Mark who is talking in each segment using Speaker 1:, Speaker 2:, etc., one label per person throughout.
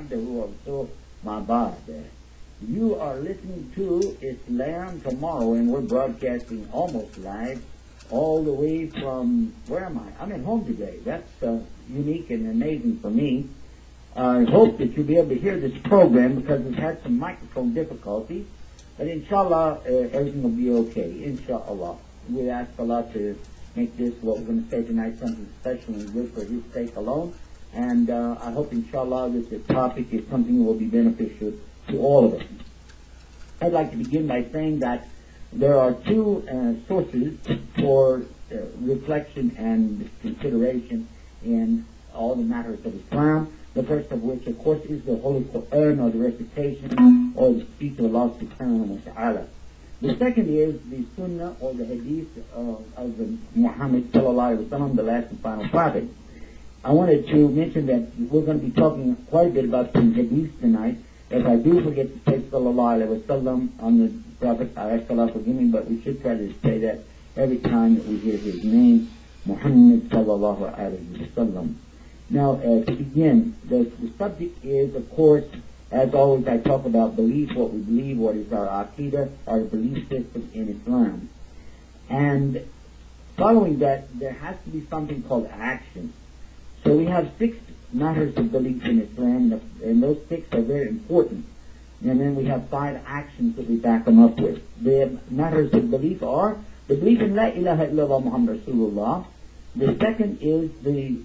Speaker 1: وحده ورسوله ما بعد. You are listening to Islam Tomorrow, and we're broadcasting almost live all the way from, where am I? I'm at home today. That's unique and amazing for me. I hope that you'll be able to hear this program because we've had some microphone difficulties. But inshallah, everything will be okay. Inshallah. We ask Allah to make this, what we're going to say tonight, something special and good for His sake alone. And I hope inshallah that the topic is something that will be beneficial to all of us. I'd like to begin by saying that there are two sources for reflection and consideration in all the matters of Islam. The first of which, of course, is the Holy Quran, or the recitation, or the speech of Allah subhanahu wa ta'ala. The second is the Sunnah, or the Hadith of the Muhammad sallallahu alaihi wasallam, the last and final prophet. I wanted to mention that we're going to be talking quite a bit about some Hadith tonight. If I do forget to say sallallahu alaihi wasallam on the prophet, I ask Allah forgive me, but we should try to say that every time that we hear his name, Muhammad sallallahu alaihi wasallam. Now, to begin, the subject is, of course, as always, I talk about belief, what we believe, what is our aqidah, our belief system in Islam. And following that, there has to be something called action. So we have 6 matters of belief in Islam, and those 6 are very important. And then we have 5 actions that we back them up with. The matters of belief are the belief in La ilaha illallah Muhammad Rasulullah. The second is the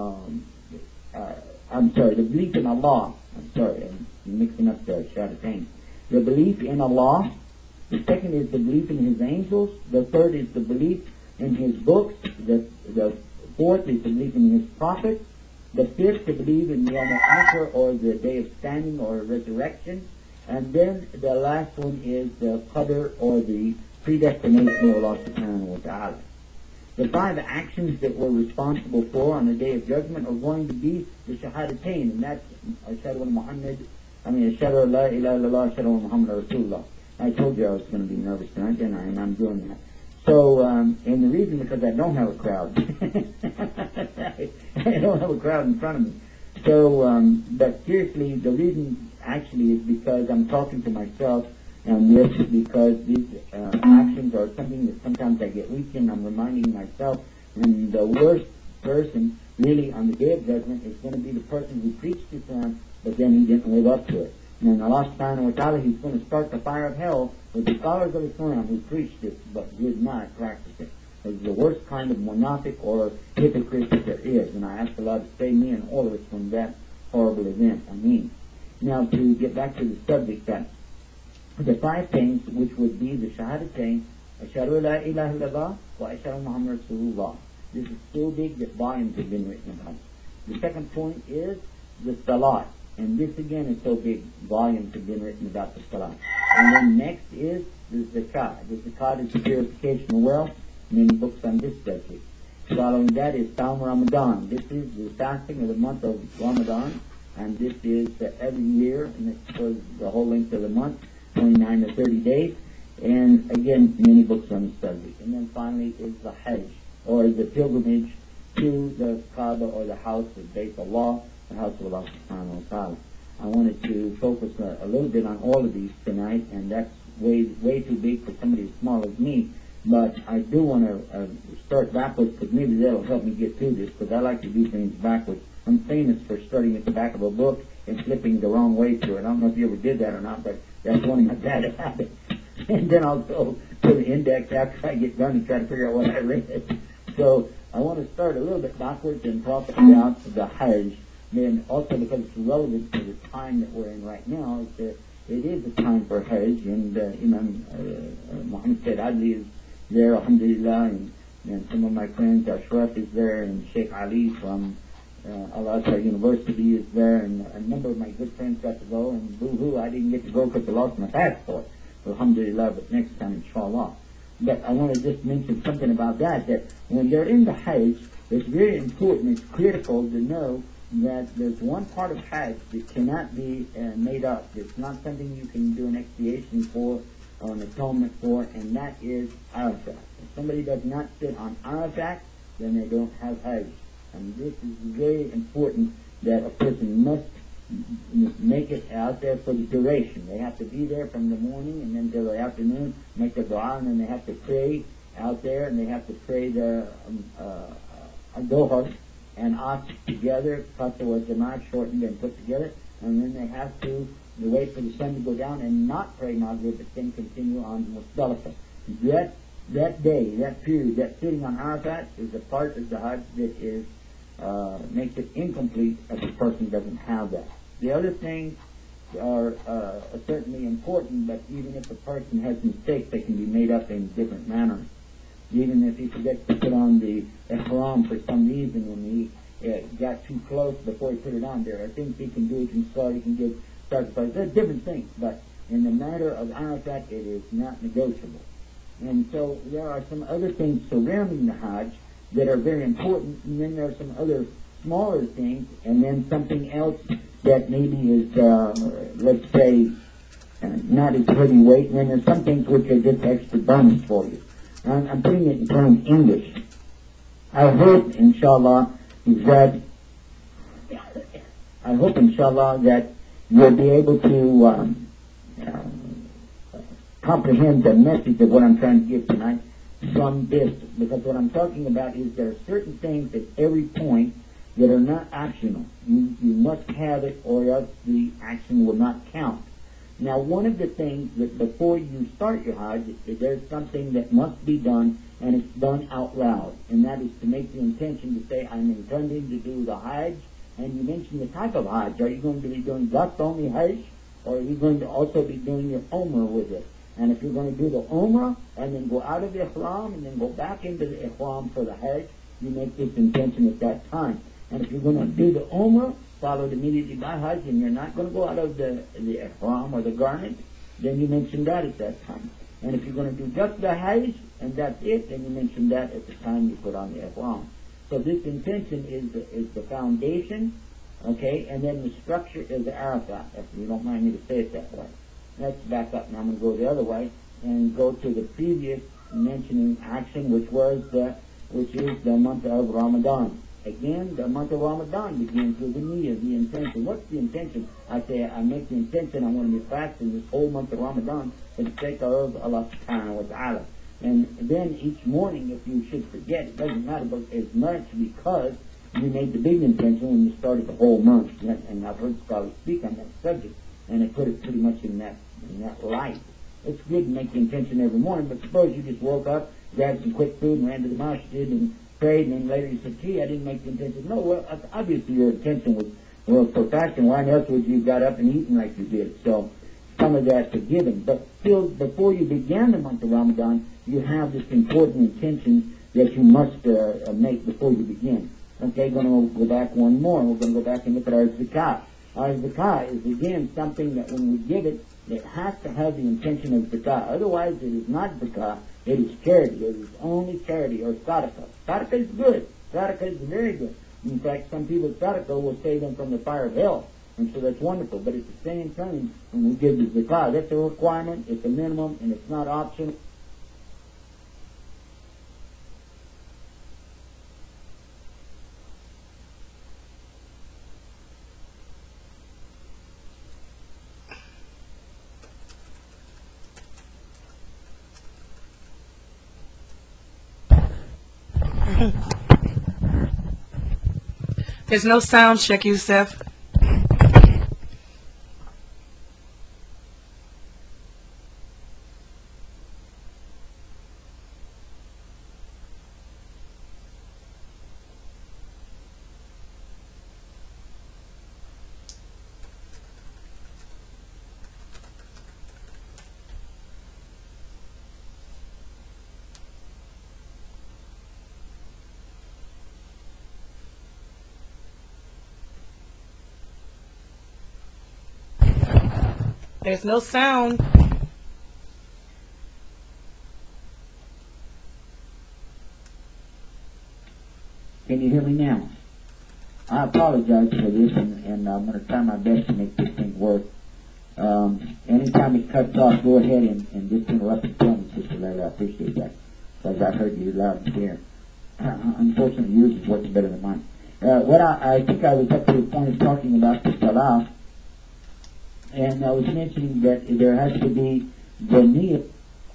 Speaker 1: the belief in Allah. I'm mixing up the Shahadatain. The belief in Allah. The second is the belief in His angels. The third is the belief in His books. The fourth is the belief in His prophets. The fifth, to believe in Yawm al-Akhir, or the day of standing, or resurrection. And then the last one is the Qadr, or the predestination of Allah subhanahu wa ta'ala. The 5 actions that we're responsible for on the Day of Judgment are going to be the Shahadatain, and that's Ashhadu an Ashhadu la ilaha illallah, Ashhadu anna Muhammad Rasulullah. I told you I was going to be nervous tonight, didn't I? And I'm doing that. So, and the reason because I don't have a crowd. I don't have a crowd in front of me. So, but seriously, the reason actually is because I'm talking to myself, and this because these actions are something that sometimes I get weak in. I'm reminding myself, and the worst person really on the Day of Judgment is going to be the person who preached Islam, but then he didn't live up to it. And Allah subhanahu wa ta'ala, He's going to start the fire of hell with the scholars of Islam who preached it, but did not practice it. It's the worst kind of munafiq or hypocrite that there is, and I ask Allah to save me and all of us from that horrible event. Ameen. Now, to get back to the subject, that the 5 things, which would be the Shahadatain, Ashhadu la ilaha illallah wa Ashhadu Muhammad Rasulullah. This is so big that volumes have been written about. The second point is the Salat, and this again is so big, volumes have been written about the Salat. And then next is the Zakat. The Zakat is the purification of wealth. Many books on this subject. Following that is Sawm Ramadan. This is the fasting of the month of Ramadan, and this is every year, and it's for the whole length of the month, 29 to 30 days, and again, many books on the subject. And then finally is the Hajj, or the pilgrimage to the Kaaba, or the house of Bayt Allah, the house of Allah subhanahu wa ta'ala. I wanted to focus a little bit on all of these tonight, and that's way too big for somebody as small as me, but I do want to start backwards, because maybe that'll help me get through this, because I like to do things backwards. I'm famous for starting at the back of a book and flipping the wrong way through it. I don't know if you ever did that or not, but that's one of my bad habits. And then I'll go to the index after I get done and try to figure out what I read. So I want to start a little bit backwards and talk about the Hajj. Then also because it's relevant to the time that we're in right now, it is a time for Hajj. And Imam Muhammad Said Adli is there, alhamdulillah, and some of my friends, Ashraf is there, and Sheikh Ali from Al-Azhar University is there, and a number of my good friends got to go, and boo-hoo, I didn't get to go because I lost my passport. Alhamdulillah, but next time, inshallah. But I want to just mention something about that when you're in the Hajj, it's very important, it's critical to know that there's one part of Hajj that cannot be made up. It's not something you can do an expiation for or an atonement for, and that is Arafat. If somebody does not sit on Arafat, then they don't have Hajj. And this is very important that a person must make it out there for the duration. They have to be there from the morning and then till the afternoon, make a dua, and then they have to pray out there, and they have to pray the Dohar and Asr together, Qasr wa Jamaat, shortened and put together, and then they have to wait for the sun to go down and not pray Maghrib, but then continue on Muzdalifah. That day, that period, that sitting on Arafat is a part of the Hajj that is makes it incomplete if a person doesn't have that. The other things are certainly important, but even if a person has mistakes, they can be made up in different manners. Even if he forgets to put on the ihram for some reason when he got too close before he put it on, there are things he can do. He can start, he can give sacrifice. There are different things, but in the matter of Arafat, it is not negotiable. And so there are some other things surrounding the Hajj that are very important, and then there are some other smaller things, and then something else that maybe is, let's say, not as heavyweight, and then there's some things which are just extra bonus for you. I'm putting it in terms English. I hope, inshallah, that you'll be able to comprehend the message of what I'm trying to give tonight from this, because what I'm talking about is there are certain things at every point that are not optional. You must have it, or else the action will not count. Now, one of the things that before you start your Hajj, there's something that must be done, and it's done out loud, and that is to make the intention to say, I'm intending to do the Hajj, and you mention the type of Hajj. Are you going to be doing just only Hajj, or are you going to also be doing your Umrah with it? And if you're going to do the Umrah, and then go out of the Ihram, and then go back into the Ihram for the Hajj, you make this intention at that time. And if you're going to do the Umrah, followed immediately by Hajj, and you're not going to go out of the Ihram or the garment, then you mention that at that time. And if you're going to do just the Hajj, and that's it, then you mention that at the time you put on the Ihram. So this intention is the foundation, okay, and then the structure is the Arafat, if you don't mind me to say it that way. Let's back up, and I'm going to go the other way, and go to the previous mentioning action, which is the month of Ramadan. Again, the month of Ramadan begins with the niyyah, the intention. What's the intention? I make the intention, I want to be fasting this whole month of Ramadan for the sake of Allah subhanahu wa ta'ala. And then each morning, if you should forget, it doesn't matter as much, because you made the big intention when you started the whole month. And I've heard scholars speak on that subject, and they put it pretty much in that light. It's good to make the intention every morning, but suppose you just woke up, grabbed some quick food, and ran to the masjid and prayed, and then later you said, gee, I didn't make the intention. No, well, obviously your intention was for fasting. Why else would you got up and eaten like you did? So some of that's forgiven. But still, before you began the month of Ramadan, you have this important intention that you must make before you begin. Okay, going to go back one more. We're going to go back and look at our zakah. Our zakah is, again, something that when we give it, it has to have the intention of zakah. Otherwise, it is not zakah. It is charity. It is only charity, or sadaqah. Sadaqah is good. Sadaqah is very good. In fact, some people sadaqah will save them from the fire of hell. And so that's wonderful. But at the same time, when we give the zakah, that's a requirement, it's a minimum, and it's not optional.
Speaker 2: There's no sound, Sheikh Youssef. There's no sound.
Speaker 1: Can you hear me now? I apologize for this, and I'm going to try my best to make this thing work. Anytime it cuts off, go ahead and just interrupt and tell me, Sister Layla. I appreciate that, because I heard you loud and clear. Unfortunately, yours is working better than mine. What I think I was up to the point of talking about the salah, And I was mentioning that there has to be the niyyah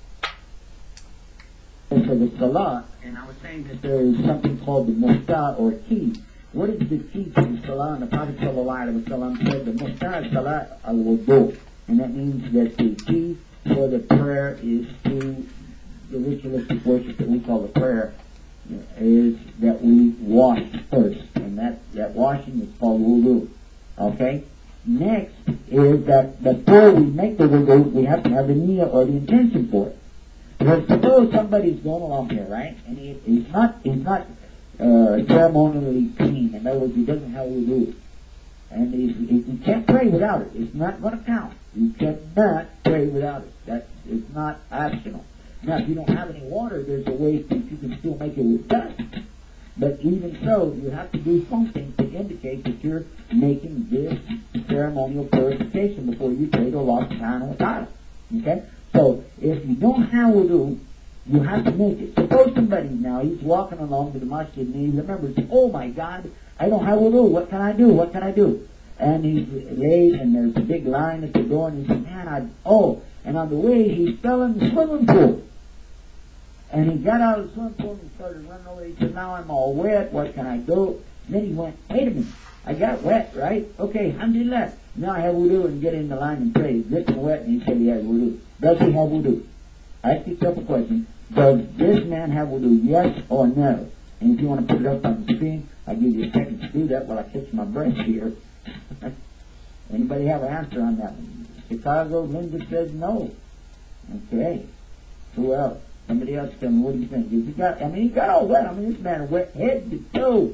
Speaker 1: for the salah, and I was saying that there is something called the muftah or key. What is the key to the salah? And the Prophet ﷺ said the muftah is salah al-wudu, and that means that the key for the prayer is to the ritualistic worship that we call the prayer is that we wash first, and that washing is called wudu. Okay? Next is that before we make the wudu, we have to have the niyyah or the intention for it. Because suppose somebody's going along here, right? And he's not ceremonially clean. In other words, he doesn't have wudu. And he can't pray without it. It's not going to count. You cannot pray without it. It's not optional. Now, if you don't have any water, there's a way that you can still make it with dust. But even so, you have to do something to indicate that you're making this ceremonial purification before you pray to Allah subhanahu wa ta'ala. Okay? So, if you don't have wudu, you have to make it. Suppose somebody now, he's walking along to the masjid and he remembers, oh my God, I don't have wudu, what can I do? What can I do? And he's late and there's a big line at the door and he says, man, and on the way he fell in the swimming pool. And he got out of the swimming pool and he started running away. He said, now I'm all wet, what can I do? And then he went, wait a minute, I got wet, right? Okay, alhamdulillah. Now I have wudu and get in the line and pray. He's dripping wet and he said he has wudu. Does he have wudu? Ask yourself a question. Does this man have wudu? Yes or no? And if you want to put it up on the screen, I'll give you a second to do that while I catch my breath here. Anybody have an answer on that one? Chicago, Linda says no. Okay. Who else? Somebody else tell me, what do you think? He got all wet. This man wet head to toe.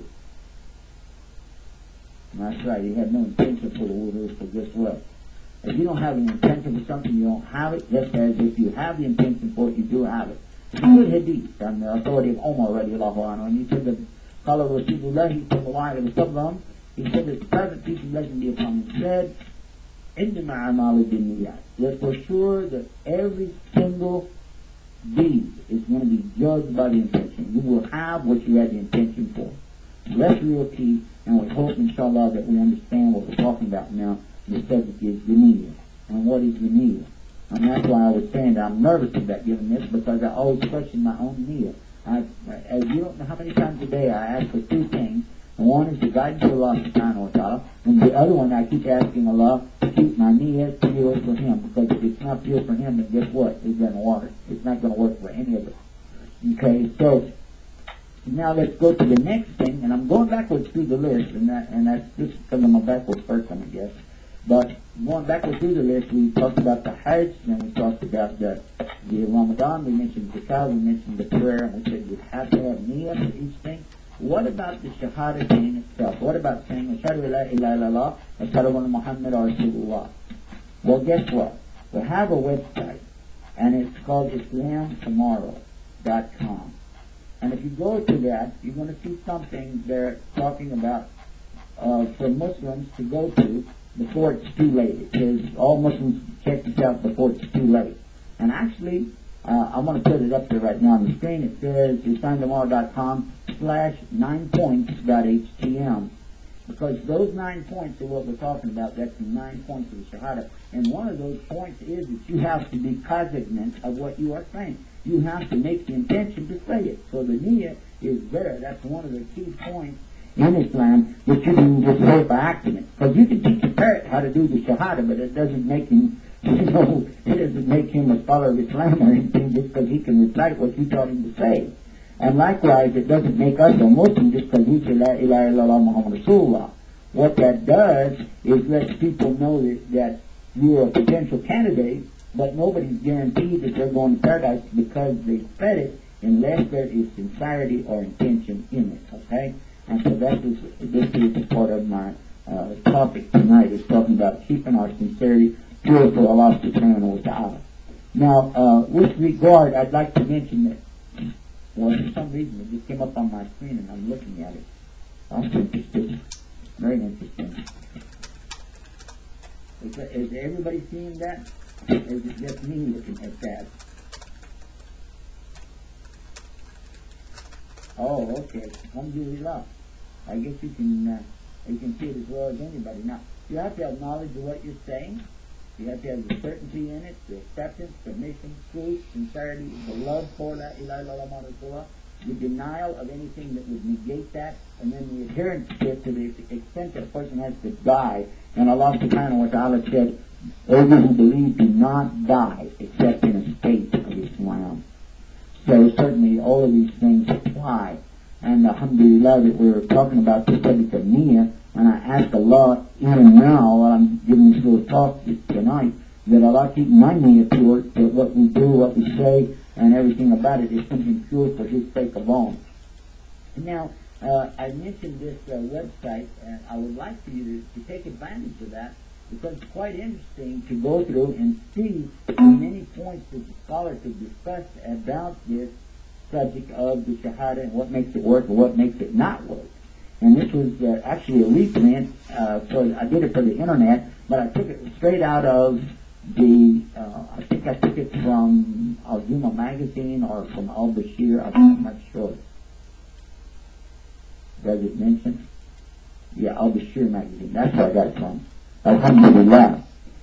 Speaker 1: That's right, he had no intention for the wudu, so guess what? If you don't have an intention for something, you don't have it, just as if you have the intention for it, you do have it. It's a good hadith on the authority of Omar radiallahu anhu, and he said that Qala Rasulullah sallallahu alayhi wa sallam, he said that the present peace and blessing be upon him said, Indama amalu binniyat. That for sure that every single deed is going to be judged by the intention. You will have what you had the intention for. So that's real key, and we hope, inshallah, that we understand what we're talking about now. The subject is the niyyah. And what is the niyyah? And that's why I was saying that I'm nervous about giving this, because I always question my own niyyah. As you don't know how many times a day I ask for two things. And one is the guidance of Allah subhanahu wa ta'ala, and the other one I keep asking Allah to keep my niyyah pure for Him, because if it's not pure for Him, then guess what? It doesn't work. It's not going to work for any of us. Okay, so now let's go to the next thing, and I'm going backwards through the list, and that's just because I'm a backwards person, I guess. But going backwards through the list, we talked about the Hajj, and we talked about the Ramadan, we mentioned the Zakat, we mentioned the prayer, and we said you have to have niyyah for each thing. What about the Shahadatain itself? What about saying, Ashhadu la ilaha illallah, Ashhadu anna Muhammad Rasulullah? Well, guess what? We have a website, and it's called IslamTomorrow.com. And if you go to that, you're going to see something there talking about for Muslims to go to before it's too late. It says all Muslims check this out before it's too late. And actually, I'm going to put it up there right now on the screen. It says IslamTomorrow.com/9points.htm, because those 9 points are what we're talking about. That's the 9 points of the Shahada. And one of those points is that you have to be cognizant of what you are saying. You have to make the intention to say it. So the niyyah is there. That's one of the key points in Islam that you can just say by accident. Because you can teach a parrot how to do the Shahada, but it doesn't make him, it doesn't make him a scholar of Islam or anything just because he can recite what you taught him to say. And likewise, it doesn't make us a Muslim just because we say La ilaha illallah Muhammad Rasulullah. What that does is lets people know that you're a potential candidate, but nobody's guaranteed that they're going to paradise because they said it, unless there is sincerity or intention in it. Okay? And so this is part of my topic tonight, is talking about keeping our sincerity pure for Allah subhanahu wa ta'ala. Now, with regard, I'd like to mention that, well, for some reason it just came up on my screen and I'm looking at it. That's interesting. Very interesting. Is everybody seeing that? Or is it just me looking at that? Oh, okay. Alhamdulillah. I guess you can see it as well as anybody. Now, you have to have knowledge of what you're saying, You have to have the certainty in it, the acceptance, submission, truth, sincerity, the love for La ilaha illallah Muhammad Rasulullah, the denial of anything that would negate that, and then the adherence to it to the extent that a person has to die. And Allah subhanahu wa ta'ala said, "O you who believe, do not die except in a state of Islam." So certainly all of these things apply. And alhamdulillah that we're talking about the subject of niyyah, and I ask Allah, even now, while I'm giving this little talk tonight, that Allah keep my niyyah pure, that what we do, what we say, and everything about it is something pure for His sake alone. Now, I mentioned this website, and I would like for you to take advantage of that, because it's quite interesting to go through and see the many points that the scholars have discussed about this subject of the Shahada and what makes it work and what makes it not work. And this was actually a reprint, I did it for the internet, but I took it straight out of the, I think I took it from Al-Juma magazine or from Al-Bashir, I'm not sure. Does it mention? Yeah, Al-Bashir magazine, that's where I got it from. Alhamdulillah.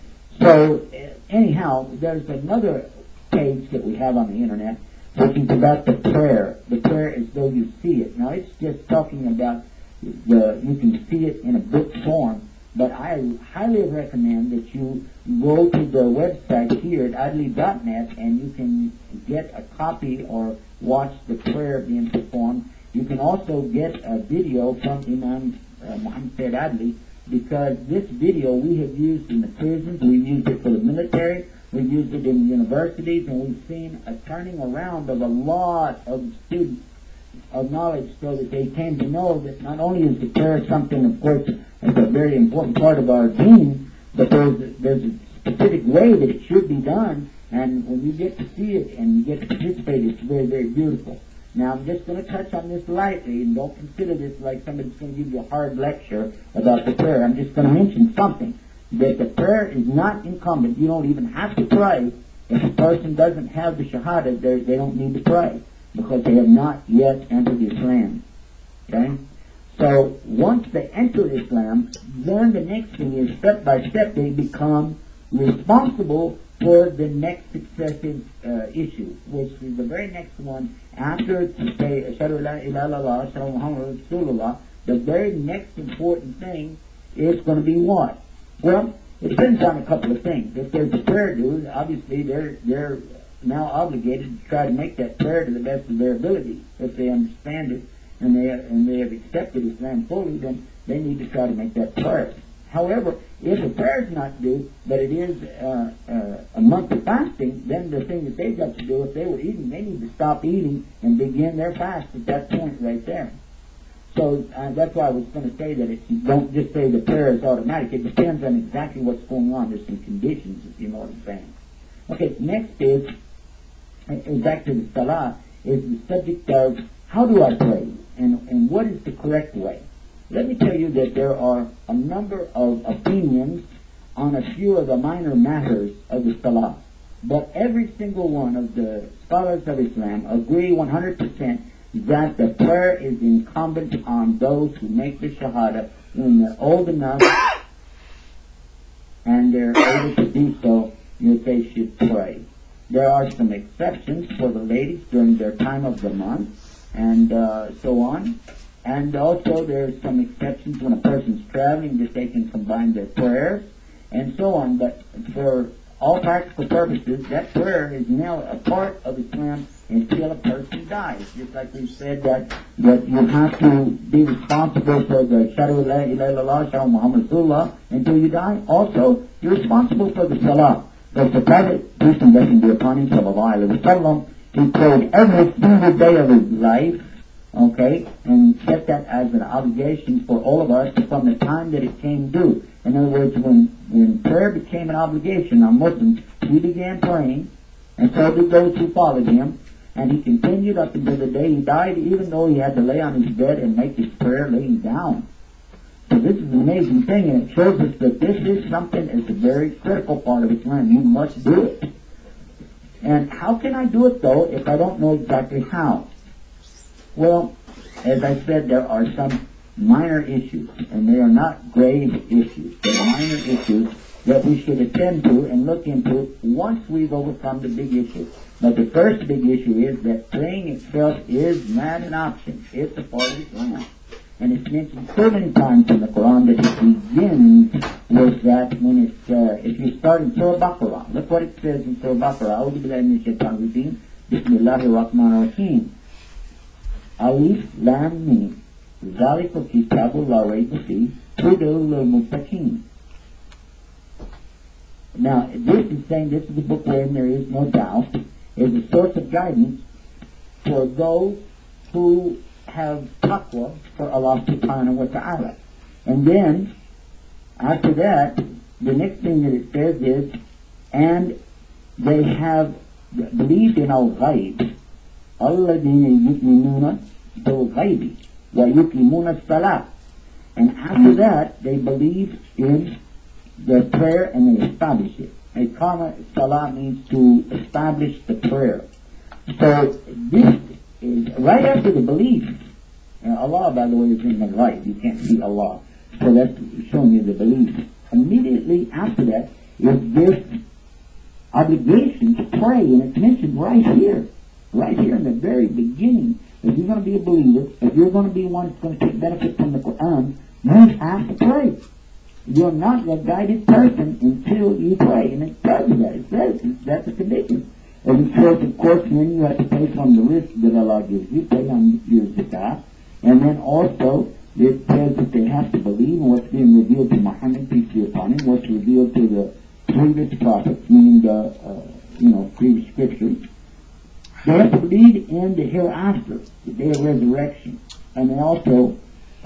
Speaker 1: So, anyhow, there's another page that we have on the internet, which is about the prayer as though you see it. Now, it's just talking about you can see it in a book form, but I highly recommend that you go to the website here at adli.net and you can get a copy or watch the prayer being performed. You can also get a video from Imam Muhammad Sayyid Adli, because this video we have used in the prisons, we've used it for the military, we've used it in universities, and we've seen a turning around of a lot of students of knowledge, so that they came to know that not only is the prayer something, of course, that's a very important part of our deen, but there's a specific way that it should be done, and when you get to see it and you get to participate, it's very, very beautiful. Now, I'm just going to touch on this lightly, and don't consider this like somebody's going to give you a hard lecture about the prayer. I'm just going to mention something, that the prayer is not incumbent. You don't even have to pray. If a person doesn't have the Shahada, they don't need to pray, because they have not yet entered Islam. Okay? So, once they enter Islam, then the next thing is, step by step, they become responsible for the next successive issue, which is the very next one after to say Ashhadu la ilaha illallah, Ashhadu Muhammad Rasulullah. The very next important thing is going to be what? Well, it depends on a couple of things. If there's a prayer due, obviously they're now obligated to try to make that prayer to the best of their ability. If they understand it and they have accepted Islam fully, then they need to try to make that prayer. However, if a prayer is not due, but it is a month of fasting, then the thing that they've got to do, if they were eating, they need to stop eating and begin their fast at that point right there. So that's why I was going to say that don't just say the prayer is automatic. It depends on exactly what's going on. There's some conditions, if you know what I'm saying. Okay, next is back to the salah, is the subject of how do I pray and what is the correct way. Let me tell you that there are a number of opinions on a few of the minor matters of the salah. But every single one of the scholars of Islam agree 100% that the prayer is incumbent on those who make the Shahada when they're old enough and they're able to do so, that they should pray. There are some exceptions for the ladies during their time of the month and so on. And also there's some exceptions when a person's traveling, that they can combine their prayers and so on. But for all practical purposes, that prayer is now a part of Islam until a person dies. Just like we said that you have to be responsible for the Shahadu la ilaha illallah, Shahadu Muhammad Rasulullah until you die. Also, you're responsible for the Salah. Because the Prophet, peace and blessing be upon him, sallallahu alaihi wasallam, he prayed every single day of his life, okay, and set that as an obligation for all of us from the time that it came due. In other words, when prayer became an obligation on Muslims, he began praying, and so did those who followed him, and he continued up until the day he died, even though he had to lay on his bed and make his prayer laying down. So this is an amazing thing, and it shows us that this is something that's a very critical part of Islam. You must do it. And how can I do it, though, if I don't know exactly how? Well, as I said, there are some minor issues, and they are not grave issues. They're minor issues that we should attend to and look into once we've overcome the big issue. But the first big issue is that praying itself is not an option. It's a part of Islam. And it's mentioned so many times in the Quran that it begins with that when it's, if you start in Surah Baqarah, look what it says in Surah Baqarah. A'udhu billahi minash shaitanir rajeem. Bismillahir rahmanir rahim. Alif Lam Mim. Zalika kitabul la rayba fihi hudal lil muttaqin. Now, this is saying this is a book wherein there is no doubt, is a source of guidance for those who have taqwa for Allah subhanahu wa ta'ala. And then, after that, the next thing that it says is, and they have believed in al-ghayb. الَّذِينَ يُؤْمِنُونَ بِالْغَيْبِ وَيُقِيمُونَ الصَّلَاةَ. And after that, they believe in the prayer and they establish it. Iqama salah means to establish the prayer. So this is right after the belief. Allah, by the way, is in the right. You can't see Allah. So that's showing you the belief. Immediately after that is this obligation to pray, and it's mentioned right here in the very beginning. If you're going to be a believer, if you're going to be one that's going to take benefit from the Quran, you have to pray. You're not a guided person until you pray. And it tells you that. It says that's a condition. And it says, of course, then you have to pay from the risk that Allah gives you, pay on your zakah. And then also, it says that they have to believe in what's being revealed to Muhammad, peace be upon him, what's revealed to the previous prophets, meaning the, previous scriptures. They have to believe in the hereafter, the day of resurrection. And they also,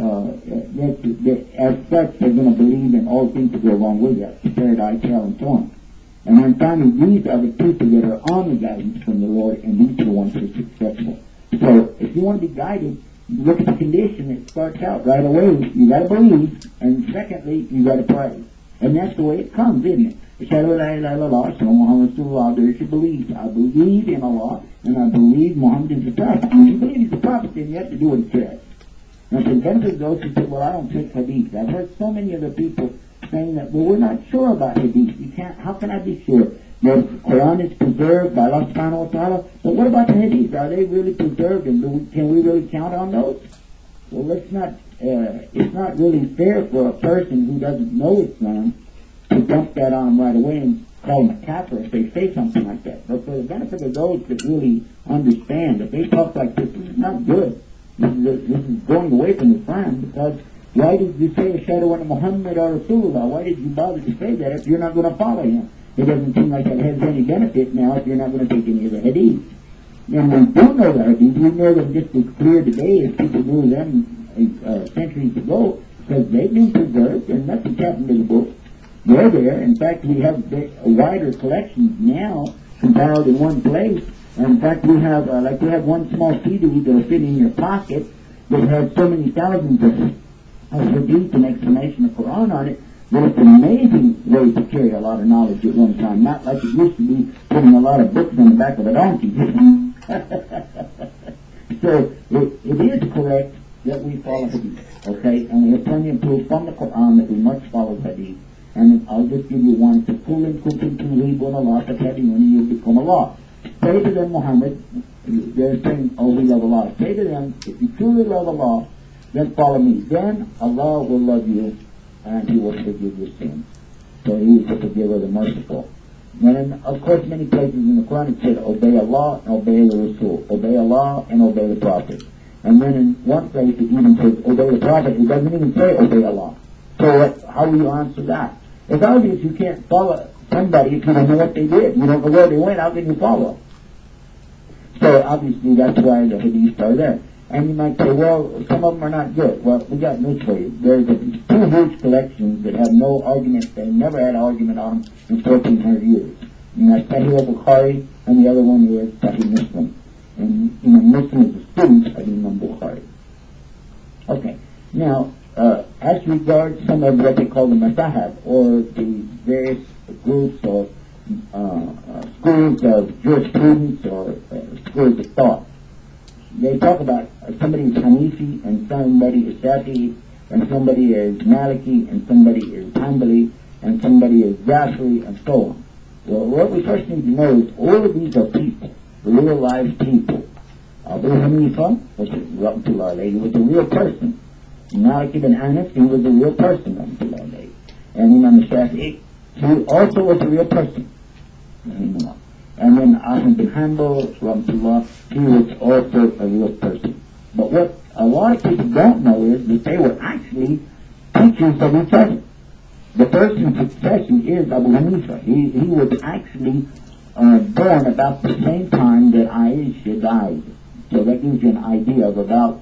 Speaker 1: as such, they're going to believe in all things that go along with that, the paradise, hell, and so on. And then finally, these are the people that are on the guidance from the Lord, and these are the ones that are successful. So, if you want to be guided, look at the condition. It starts out right away. You got to believe, and secondly, you got to pray. And that's the way it comes, isn't it? Ashhadu an la ilaha illallah, so Muhammad Rasulullah, there is your belief. I believe in Allah, and I believe Muhammad is the prophet. If you believe he's the prophet, then you have to do what he says. Now, for the benefit of those who say, well, I don't take hadith. I've heard so many other people saying that, well, we're not sure about hadith. You can't, how can I be sure? The Quran is preserved by Allah subhanahu wa ta'ala. But what about the hadith? Are they really preserved, and can we really count on those? Well, let's not, it's not really fair for a person who doesn't know Islam to dump that on them right away and call them a kafir if they say something like that. But for the benefit of those that really understand, if they talk like this is not good. This is going away from Islam, because why did you say Ashhadu anna Muhammad or Rasulullah? Why did you bother to say that if you're not going to follow him? It doesn't seem like that has any benefit now if you're not going to take any of the hadith. And we do know the hadith. We know them just as clear today as people knew them centuries ago, because they've been preserved and nothing's happened to the book. They're there. In fact, we have wider collections now compiled in one place. In fact, we have one small CD that'll fit in your pocket that has so many thousands of hadith and explanation of Quran on it that it's an amazing way to carry a lot of knowledge at one time. Not like it used to be putting a lot of books on the back of a donkey. So it is correct that we follow hadith, okay? And we have plenty of proof from the Quran that we must follow hadith. And I'll just give you one. To pull in cooking to read on Allah, that having when you become Allah. Say to them, Muhammad, they're saying, oh, we love Allah. Say to them, if you truly love Allah, then follow me. Then Allah will love you, and He will forgive your sins. So He is the forgiver, the merciful. And of course, many places in the Quran it said, obey Allah and obey the Rasul. Obey Allah and obey the Prophet. And then in one place it even says, obey the Prophet. It doesn't even say, obey Allah. So how will you answer that? It's obvious you can't follow somebody if you don't know what they did. You don't know where they went. How can you follow? So obviously that's why the hadiths are there. And you might say, well, some of them are not good. Well, we got news for you. There's two huge collections that have no argument. They never had an argument on them in 1,400 years. And that's Sahih al-Bukhari, and the other one is Sahih Muslim. And Muslim is a student of Imam Bukhari. Okay. Now, as regards some of what they call the Mazahab, or the various groups or schools of jurisprudence or schools of thought, they talk about somebody is Hanifi and somebody is Shafi'i and somebody is Maliki and somebody is Hanbali, and somebody is Jafri, and so on. Well, what we first need to know is all of these are people, real life people. Abu Hanifa was a real person. Malik ibn Anas, he was a real person, and Imam Shafi'i, he also was a real person. And then Ahmad bin Hanbal, he was also a real person. But what a lot of people don't know is that they were actually teachers of each other. The first in succession is Abu Hanifa. He was actually born about the same time that Aisha died. So that gives you an idea of about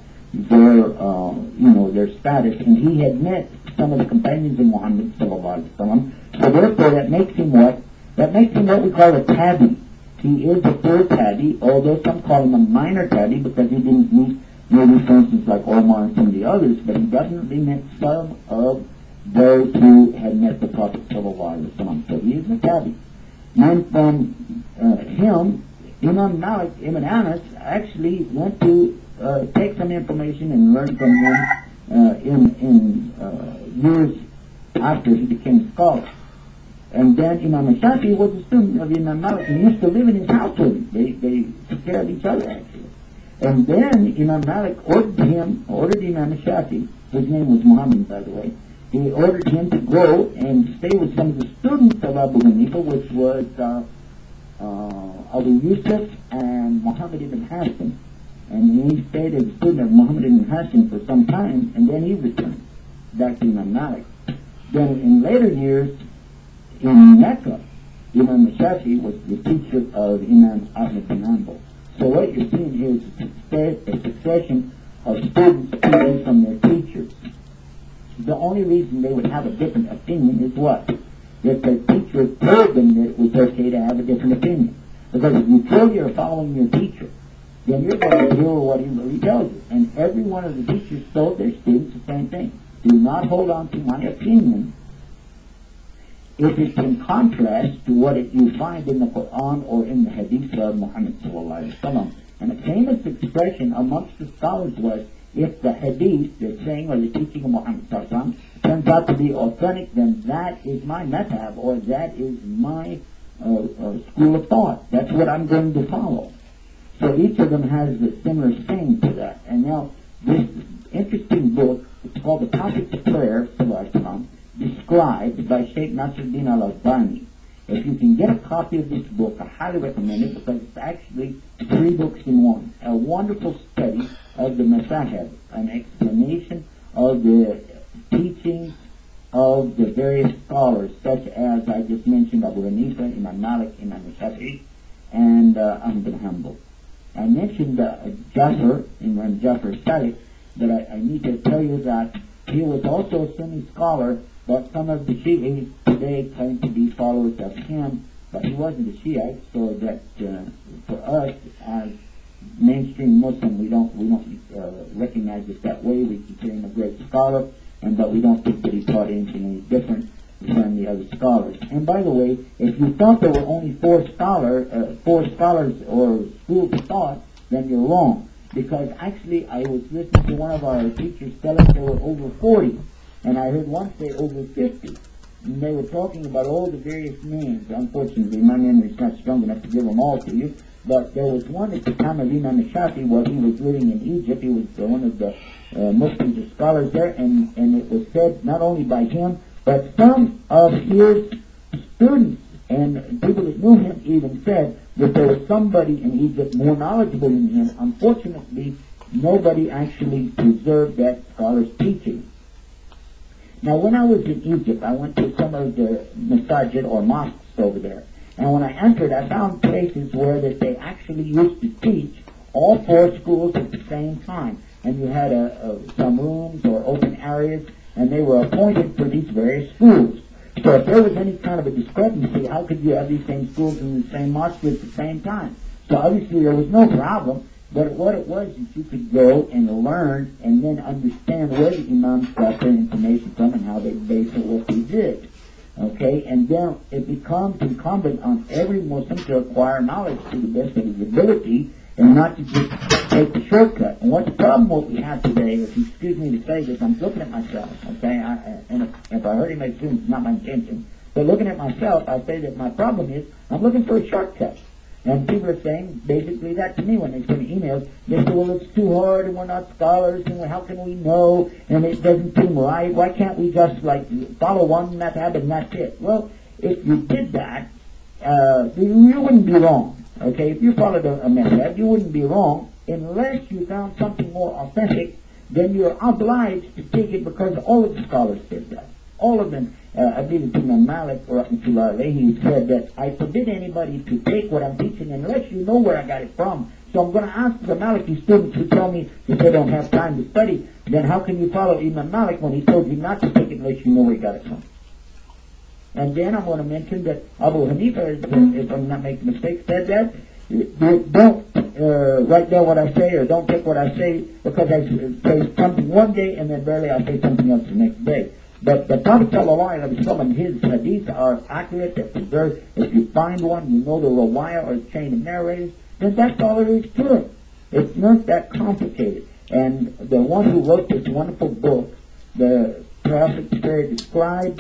Speaker 1: their status. And he had met some of the companions of Muhammad sallallahu alaihi wasallam. So therefore that makes him what? That makes him what we call a tabi. He is a full tabi, although some call him a minor tabi because he didn't meet maybe for instance like Omar and some of the others, but he definitely met some of those who had met the Prophet sallallahu alaihi wasallam. So he is a tabi. And from him, Imam Malik ibn Anas actually went to take some information and learn from him in years after he became a scholar. And then Imam Shafi'i was a student of Imam Malik and used to live in his house with him. They took care of each other actually. And then Imam Malik ordered Imam Shafi'i, his name was Muhammad by the way, he ordered him to go and stay with some of the students of Abu Hanifa, which was Abu Yusuf and Muhammad ibn Hassan. And he stayed as a student of Muhammad ibn Hassan for some time, and then he returned back to Imam Malik. Then in later years, in Mecca, Imam Shafi'i was the teacher of Imam Ahmad bin Hanbal. So what you're seeing here is a succession of students learning from their teachers. The only reason they would have a different opinion is what? If the teacher told them that it was okay to have a different opinion. Because if you truly are following your teacher, then you're going to hear what he really tells you. And every one of the teachers told their students the same thing. Do not hold on to my opinion if it's in contrast to what you find in the Quran or in the Hadith of Muhammad sallallahu alaihi wasallam. And a famous expression amongst the scholars was, if the Hadith, the saying or the teaching of Muhammad sallallahu alaihi wasallam, turns out to be authentic, then that is my madhab, or that is my school of thought. That's what I'm going to follow. So each of them has a similar saying to that. And now this interesting book, it's called The Topics of Prayer, described by Sheikh Nasruddin al-Albani. If you can get a copy of this book, I highly recommend it because it's actually 3 books in one. A wonderful study of the Masahib, an explanation of the teachings of the various scholars, such as I just mentioned, Abu Hanifa, Imam Malik, Imam Shafi'i, and Ahmad bin Hanbal. I mentioned Imam Jafar Sadiq, but I need to tell you that he was also a Sunni scholar, but some of the Shiites today claim to be followers of him, but he wasn't a Shiite, so that for us as mainstream Muslim, we don't recognize it that way. We consider him a great scholar, but we don't think that he taught anything any different than the other scholars. And by the way, if you thought there were only 4 scholars or schools of thought, then you're wrong. Because actually, I was listening to one of our teachers tell us there were over 40, and I heard one say over 50. And they were talking about all the various names. Unfortunately, my memory is not strong enough to give them all to you. But there was one at the time of Imam Shafi'i while he was living in Egypt. He was one of the Muslim scholars there, and it was said not only by him, but some of his students and people that knew him even said that there was somebody in Egypt more knowledgeable than him. Unfortunately, nobody actually preserved that scholar's teaching. Now, when I was in Egypt, I went to some of the masajid or mosques over there. And when I entered, I found places where that they actually used to teach all 4 schools at the same time. And you had some rooms or open areas, and they were appointed for these various schools. So if there was any kind of a discrepancy, how could you have these same schools in the same mosque at the same time? So obviously there was no problem, but what it was is you could go and learn and then understand where the imams got their information from and how they based on what they did. Okay, and then it becomes incumbent on every Muslim to acquire knowledge to the best of his ability and not to just take the shortcut. And what's the problem what we have today, if you excuse me to say this, I'm looking at myself, okay, and If I hurt him, I assume it's not my intention. But looking at myself, I say that my problem is I'm looking for a shortcut. And people are saying basically that to me when they send emails. They say, well, it's too hard and we're not scholars and how can we know and it doesn't seem right. Why can't we just like follow one method and that's it? Well, if you did that, you wouldn't be wrong. Okay, if you followed a method, you wouldn't be wrong unless you found something more authentic. Then you're obliged to take it because all of the scholars did that. All of them. I believe it's Imam Malik, or he said that I forbid anybody to take what I'm teaching unless you know where I got it from. So I'm going to ask the Maliki students who tell me if they don't have time to study, then how can you follow Imam Malik when he told you not to take it unless you know where he got it from? And then I'm going to mention that Abu Hanifa, if I'm not making a mistake, said that don't write down what I say or don't take what I say because I say something one day and then barely I say something else the next day. But the Prophet ﷺ, his hadiths are accurate, they're preserved. If you find one, you know the rawaya or the chain of narrators, then that's all there is to it. It's not that complicated. And the one who wrote this wonderful book, the Prophet described,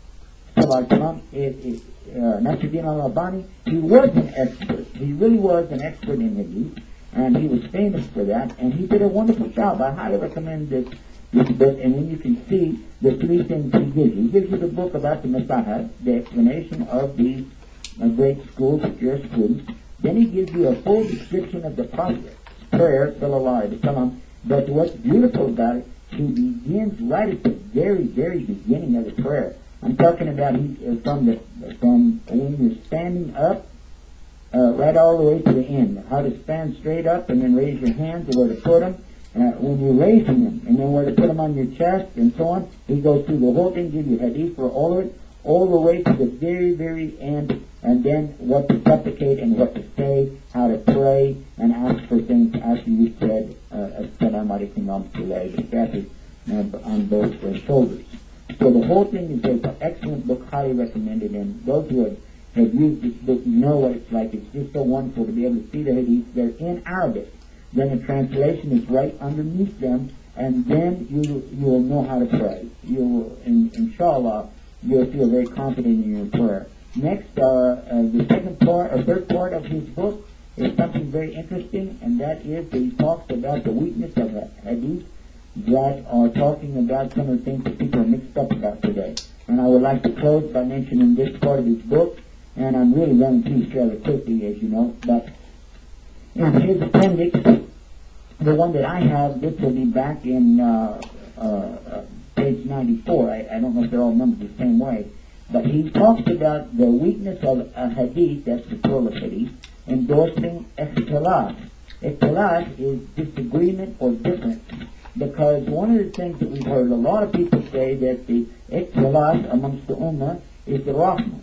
Speaker 1: Nasruddin al-Albani, he was an expert. He really was an expert in hadith, and he was famous for that, and he did a wonderful job. I highly recommend this book, and then you can see the three things he gives you. He gives you the book about the Masahad, the explanation of the great schools for your students. Then he gives you a full description of the Prophet's prayer, sallallahu alaihi wasallam. But what's beautiful about it, he begins right at the very, very beginning of the prayer. I'm talking about from when you're standing up, right all the way to the end. How to stand straight up and then raise your hands and where to put them. When you're raising them, and then where to put them on your chest, and so on. He goes through the whole thing, gives you hadith for all of it, all the way to the very, very end, and then what to supplicate and what to say, how to pray, and ask for things after you said, Assalamu alaikum wa rahmatullahi wa barakatuh, on both shoulders. So the whole thing is an excellent book, highly recommended, and those who have used this book know what it's like. It's just so wonderful to be able to see the hadith. They're in Arabic. Then the translation is right underneath them, and then you will know how to pray. You will, inshallah, you'll feel very confident in your prayer. Next, the third part of his book is something very interesting, and that is that he talks about the weakness of hadith that are talking about some of the things that people are mixed up about today. And I would like to close by mentioning this part of his book, and I'm really running through fairly quickly, as you know, but in his appendix, the one that I have, this will be back in page 94. I don't know if they're all numbered the same way. But he talks about the weakness of a hadith, that's the plural of hadith, endorsing ikhtilaf. Ikhtilaf is disagreement or difference. Because one of the things that we've heard, a lot of people say that the ikhtilaf amongst the ummah is the rahmah.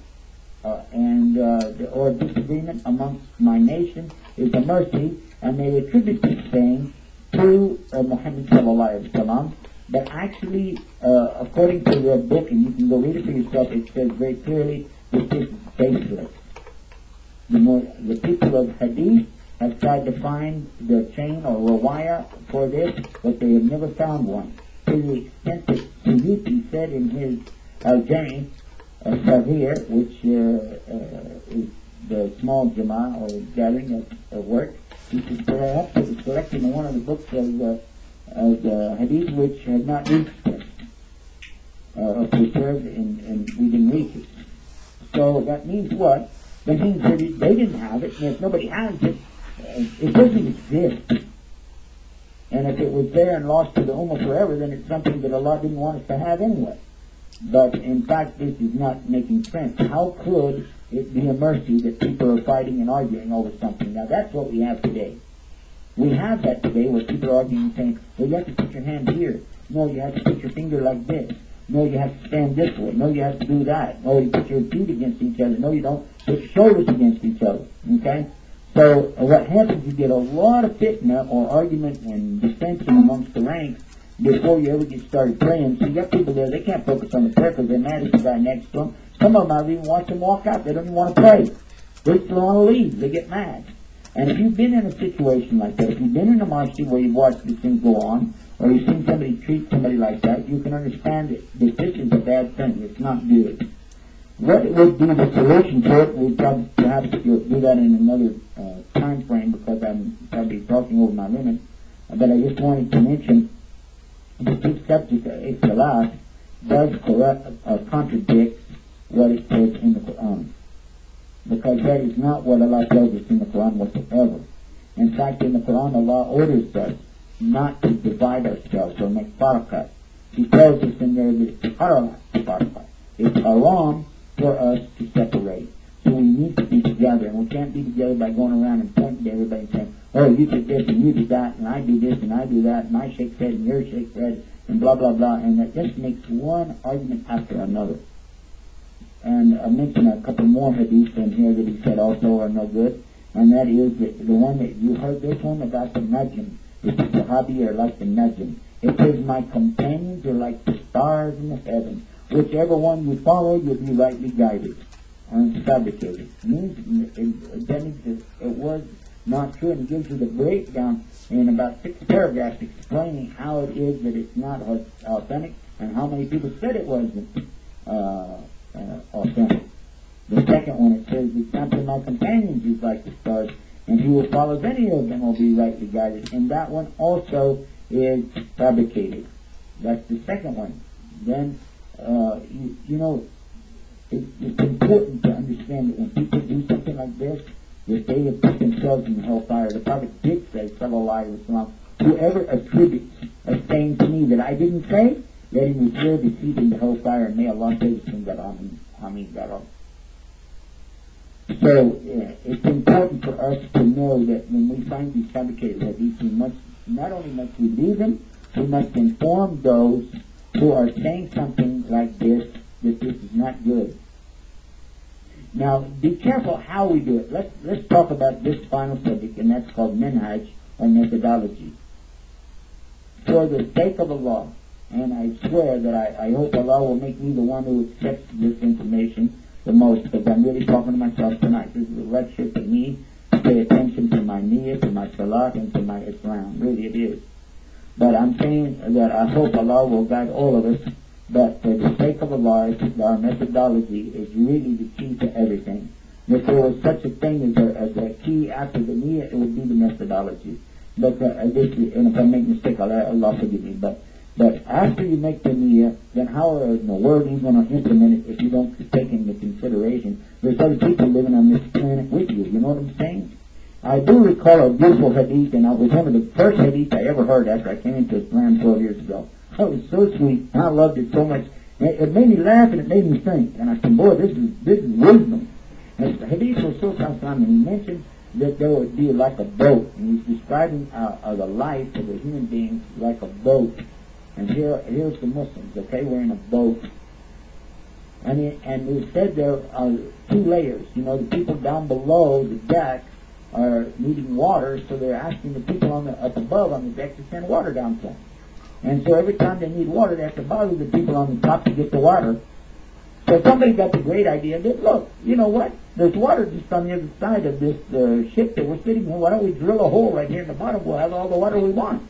Speaker 1: Or disagreement amongst my nation is a mercy, and they attribute this saying to Muhammad sallallahu alaihi wasallam. But actually, according to the book, and you can go read it for yourself, it says very clearly this is baseless. The people of hadith have tried to find the chain or rawaya for this, but they have never found one. To the extent that Suyuti said in his Al-Jami, Savir, which is the small Jama'ah or gathering of work, he says perhaps it was collected in one of the books of the hadith which had not reached us, or preserved and we didn't reach it. So that means what? That means that they didn't have it, and if nobody has it, it doesn't exist. And if it was there and lost to the Ummah forever, then it's something that Allah didn't want us to have anyway. But in fact, this is not making sense. How could it be a mercy that people are fighting and arguing over something? Now that's what we have today. We have that today where people are arguing and saying, well, you have to put your hand here. No, you have to put your finger like this. No, you have to stand this way. No, you have to do that. No, you put your feet against each other. No, you don't put your shoulders against each other. Okay? So what happens, you get a lot of fitna or argument and dissension amongst the ranks before you ever get started praying. So you got people there, they can't focus on the prayer because they're mad at the guy next to them. Some of them I've even watched them walk out. They don't even want to pray. They still want to leave. They get mad. And if you've been in a situation like that, if you've been in a masjid where you've watched these things go on, or you've seen somebody treat somebody like that, you can understand that this is a bad thing. It's not good. What would be the solution to it? We'll perhaps do that in another time frame because I'm probably talking over my limit. But I just wanted to mention the chief subject of Salah does contradict what it says in the Quran. Because that is not what Allah tells us in the Quran whatsoever. In fact, in the Quran, Allah orders us not to divide ourselves or make farakat. He tells us in there that it's haram to farakat. It's haram for us to separate. So we need to be together, and we can't be together by going around and pointing to everybody and saying, oh, you did this and you did that, and I do this and I do that, and I shake head and you shake head, and blah, blah, blah, and that just makes one argument after another. And I mentioned a couple more hadiths in here that he said also are no good, and that is that the one that you heard this one about the Najm. If the Sahabi are like the Najm. It says, my companions are like the stars in the heaven. Whichever one you follow, you'll be rightly guided. And it's fabricated. It means it was not true, and it gives you the breakdown in about 6 paragraphs explaining how it is that it's not authentic and how many people said it wasn't authentic. The second one, it says, the example of my companions is like the stars, and who will follow any of them will be rightly guided. And that one also is fabricated. That's the second one. Then, you know, it's important to understand that when people do something like this, that they have put themselves in the hellfire. The Prophet did say, sallallahu alaihi wasallam, whoever attributes a saying to me that I didn't say, let him repair the seat in the hellfire, and may Allah save us from that. Ameen, thereof. So, it's important for us to know that when we find these fabricated hadiths, we must, not only must we leave them, we must inform those who are saying something like this, that this is not good. Now, be careful how we do it. Let's talk about this final subject, and that's called minhaj, or methodology. For the sake of Allah, and I swear that I hope Allah will make me the one who accepts this information the most, because I'm really talking to myself tonight. This is a lecture to me to pay attention to my niyyah, to my salat, and to my Islam. Really it is. But I'm saying that I hope Allah will guide all of us, but for the sake of Allah, our methodology is really the key to everything. If there was such a thing as a key after the niyyah, it would be the methodology. But and if I make a mistake, Allah forgive me. But after you make the niyyah, then how in the world are you going to implement it if you don't take into consideration there's other people living on this planet with you? You know what I'm saying? I do recall a beautiful hadith, and it was one of the first hadiths I ever heard after I came into Islam 12 years ago. It was so sweet, and I loved it so much. It made me laugh, and it made me think. And I said, boy, this is wisdom. And the hadith was so and he mentioned that there would be like a boat, and he's describing the life of the human beings like a boat. And here's the Muslims, okay? We're in a boat. And it said there are 2 layers. You know, the people down below the deck are needing water, so they're asking the people up above on the deck to send water down to them. And so every time they need water, they have to bother the people on the top to get the water. So somebody got the great idea that, look, you know what? There's water just on the other side of this ship that we're sitting in. Why don't we drill a hole right here in the bottom? We'll have all the water we want.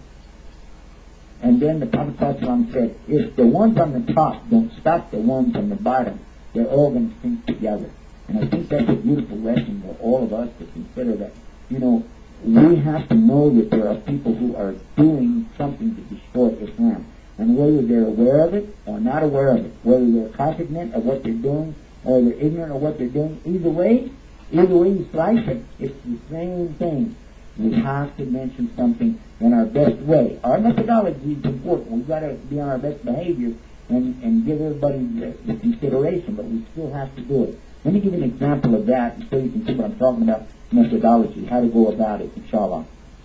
Speaker 1: And then the Prophet ﷺ said, if the ones on the top don't stop the ones on the bottom, they're all going to sink together. And I think that's a beautiful lesson for all of us to consider that, you know, we have to know that there are people who are doing something to destroy Islam. And whether they're aware of it or not aware of it, whether they're cognizant of what they're doing or they're ignorant of what they're doing, either way you slice it, it's the same thing. We have to mention something in our best way. Our methodology is important. We've got to be on our best behavior and give everybody the consideration, but we still have to do it. Let me give you an example of that so you can see what I'm talking about, methodology, how to go about it, inshallah.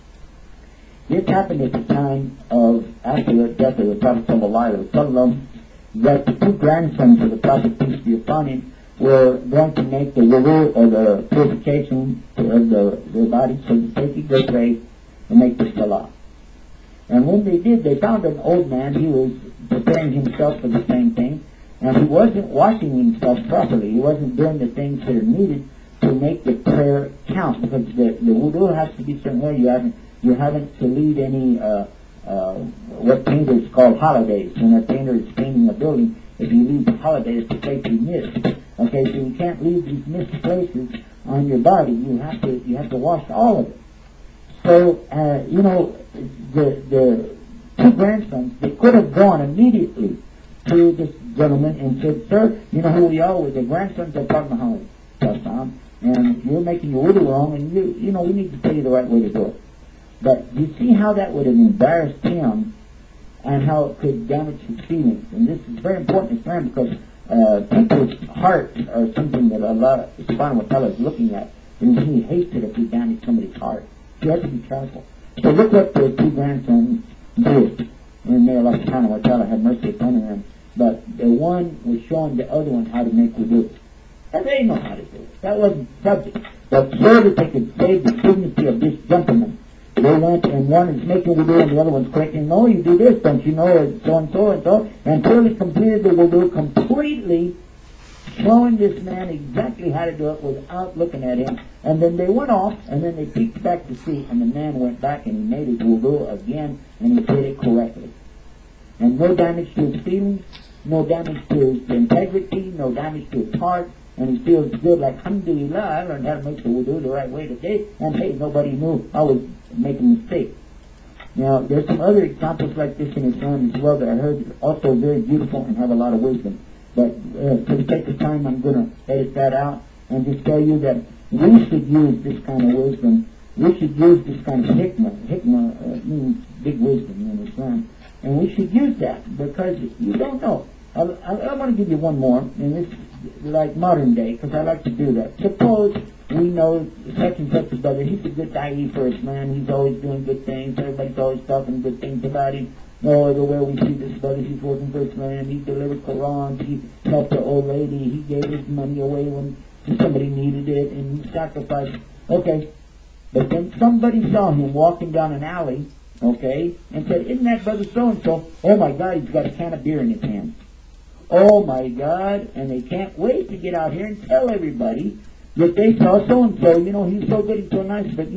Speaker 1: This happened at the time of, after the death of the Prophet ﷺ, that the 2 grandsons of the Prophet, peace be upon him, were going to make the wudu, or the purification of their bodies, so that they could go pray and make the salah. And when they did, they found an old man. He was preparing himself for the same thing, and he wasn't washing himself properly. He wasn't doing the things that are needed to make the prayer count, because the wudu has to be certain way. You haven't to leave any what painters call holidays. When a painter is painting a building, if you leave the holidays, the place you missed. Okay, so you can't leave these missed places on your body. You have to wash all of it. So, the two grandsons, they could have gone immediately to this gentleman and said, "Sir, you know who we are? We're the grandsons of Father Muhammad, and you're making your order wrong, and we need to tell you the right way to do it." But you see how that would have embarrassed him and how it could damage his feelings. And this is very important in Islam because people's hearts are something that Allah subhanahu wa ta'ala is looking at. And he hates it if you damage somebody's heart. You have to be careful. So look what the two grandsons did. And may Allah subhanahu wa ta'ala have mercy upon them. But the one was showing the other one how to make wudu. And they know how to do it. That wasn't the subject. But so that they could save the dignity of this gentleman, they went and one is making wudu and the other one's correcting. No, you do this, don't you know, so and so and so. Until he completed the wudu completely, showing this man exactly how to do it without looking at him. And then they went off, and then they peeked back to see, and the man went back and he made his wudu again, and he did it correctly. And no damage to his feelings, no damage to his integrity, no damage to his heart, and he feels good like, alhamdulillah, I learned how to make the wudu the right way today, and hey, nobody knew I was making a mistake. Now, there's some other examples like this in Islam as well that I heard also very beautiful and have a lot of wisdom. But for the sake of time, I'm going to edit that out and just tell you that we should use this kind of wisdom. We should use this kind of hikmah. Hikmah means big wisdom in Islam. And we should use that because you don't know. I want to give you one more, and this is like modern day, because I like to do that. Suppose we know such and such a brother, he's a good da'i for Islam, he's always doing good things, everybody's always talking good things about him. No, everywhere we see this brother, he's working for Islam, he delivered Qur'an, he helped the old lady, he gave his money away when somebody needed it, and he sacrificed. Okay, but then somebody saw him walking down an alley, okay, and said, "Isn't that brother so-and-so? Oh my God, he's got a can of beer in his hand. Oh my God," and they can't wait to get out here and tell everybody that they saw so-and-so, he's so good, he's so nice, but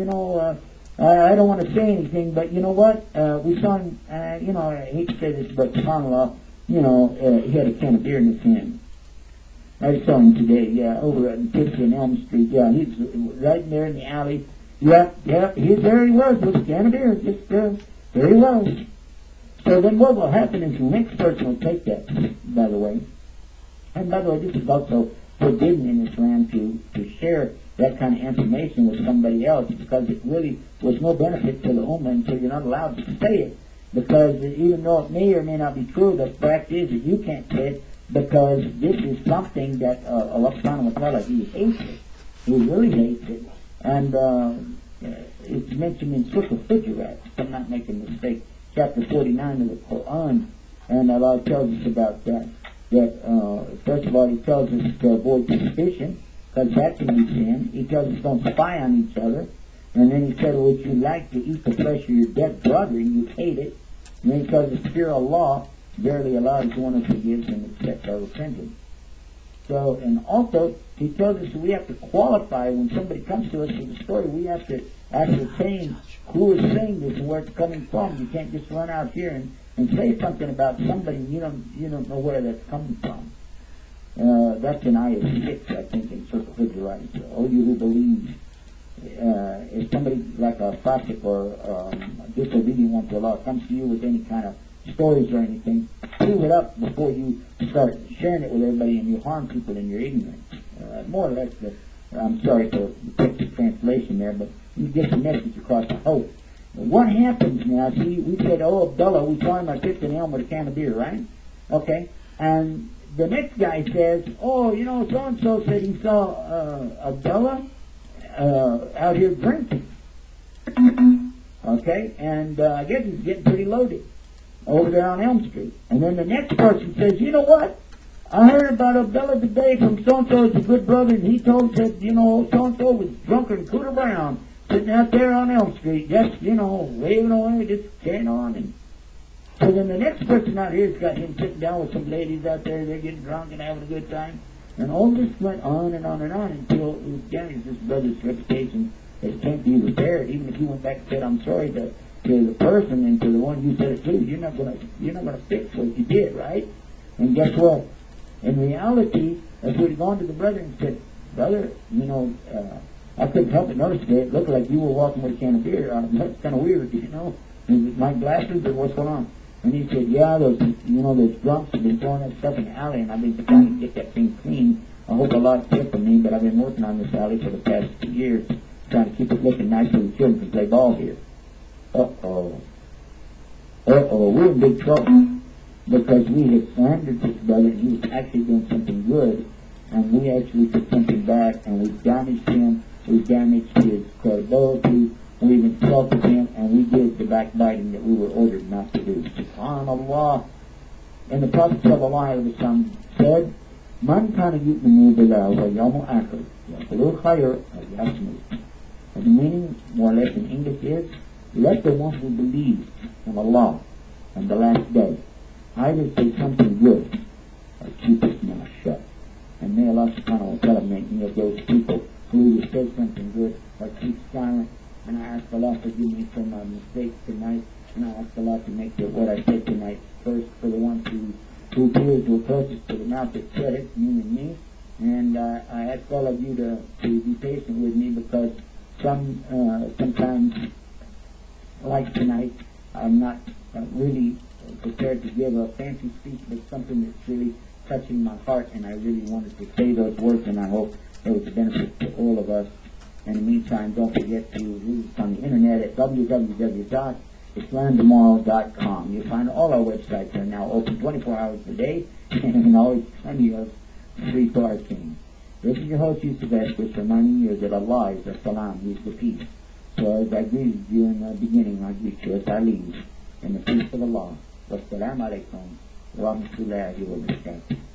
Speaker 1: I don't want to say anything, but you know what, we saw him, I hate to say this, but subhanAllah, he had a can of beer in his hand. I saw him today, over at 50 and Elm Street, he's right there in the alley, there he was with a can of beer, just, there he was. So then what will happen is the next person will take that, by the way. And by the way, this is also forbidden in Islam to share that kind of information with somebody else because it really was no benefit to the ummah until you're not allowed to say it. Because even though it may or may not be true, the fact is that you can't say it because this is something that Allah subhanahu wa ta'ala, He hates it. He really hates it. And it's mentioned in Surah Al-Hujurat, if I'm not making a mistake, chapter 49 of the Quran, and Allah tells us about that. First of all, He tells us to avoid suspicion, because that can be sin. He tells us don't spy on each other. And then He said, would you like to eat the flesh of your dead brother and you hate it? And then He tells us, fear Allah. Verily Allah is the one who forgives and accepts our repentance. So, and also, He tells us that we have to qualify when somebody comes to us with a story. We have to ascertain who is saying this and where it's coming from. You can't just run out here and say something about somebody and you don't know where that's coming from. That's in ayah 6, I think, in Surah Al-Hujurat. Oh, you who believe, if somebody like a fasiq or disobedient one to Allah comes to you with any kind of stories or anything, prove it up before you start sharing it with everybody and you harm people in your ignorance. More or less, I'm sorry for the Texas translation there, but you get the message across. I hope. What happens now? See, we said, oh, Abdullah, we saw him at 50 and Elm with a can of beer, right? Okay. And the next guy says, oh, so-and-so said he saw Abdullah out here drinking. Okay. And I guess he's getting pretty loaded over there on Elm Street. And then the next person says, you know what? I heard about Abdullah today from so-and-so, he's a good brother, and he said, so-and-so was drunk and cooler brown, sitting out there on Elm Street, just, waving away, just carrying on. And so then the next person out here's got him sitting down with some ladies out there, they're getting drunk and having a good time. And all this went on and on and on until it was damaged this brother's reputation. It can't be repaired, even if he went back and said, I'm sorry to to the person and to the one you said it to, you're not gonna fix what you did, right? And guess what? In reality, if we'd gone to the brother and said, brother, I couldn't help but notice that it looked like you were walking with a can of beer. That's kind of weird, My glasses or what's going on? And he said, yeah, those drunks have been throwing that stuff in the alley, and I've been trying to get that thing clean. I hope a lot tip of me, but I've been working on this alley for the past 2 years, trying to keep it looking nice so the children can play ball here. Uh-oh, we're in big trouble, because we had slandered this brother, and he was actually doing something good, and we actually took something back, and we damaged him, we damaged his credibility, we insulted him, and we did the backbiting that we were ordered not to do. SubhanAllah. And the Prophet ﷺ said, Man kana yu'minu billah wa yawmul akhir yaqulu khayr aw yasmut. And the meaning, more or less in English, is, let the one who believes in Allah and the last day either say something good or keep his mouth shut. And may Allah subhanahu wa ta'ala make me of those people who either say something good or keep silent. And I ask Allah to forgive me for my mistakes tonight. And I ask Allah to make what I said tonight first for the ones who peers were closest to the mouth that said it, meaning me. And I ask all of you to be patient with me, because sometimes, like tonight, I'm not really prepared to give a fancy speech, but something that's really touching my heart, and I really wanted to say those words, and I hope it was a benefit to all of us. In the meantime, don't forget to visit us on the internet at www.islamtomorrow.com. You'll find all our websites are now open 24 hours a day, and always plenty of free for our King. This is your host, Yusuf Esquis, reminding you that Allah is the salam, He is the peace. So as I greeted you in the beginning, I greet you as I leave in the peace of Allah. Wassalamu alaikum wa rahmatullahi wa barakatuh.